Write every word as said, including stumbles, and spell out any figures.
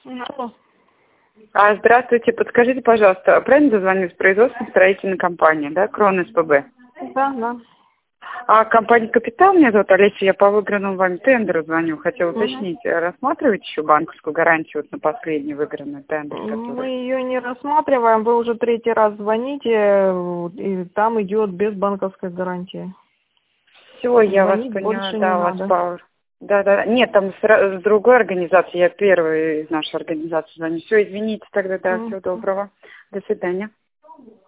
Алло. А, здравствуйте, подскажите, пожалуйста, правильно дозвонилась производственная строительная компания, да, Крон СПБ? Да, да. А компания «Капитал», меня зовут Олеся, я по выигранному вами тендеру звоню, хотела Угу. уточнить, рассматриваете еще банковскую гарантию вот на последний выигранный тендер, Мы который... ее не рассматриваем, вы уже третий раз звоните, и там идет без банковской гарантии. Все, я вас Звонить поняла, больше не да, у вас надо. Пауэр. Да, да, да. Нет, там с, ра- с другой организации, я первая из нашей организации звоню. Все, извините тогда, да, М. всего доброго. До свидания.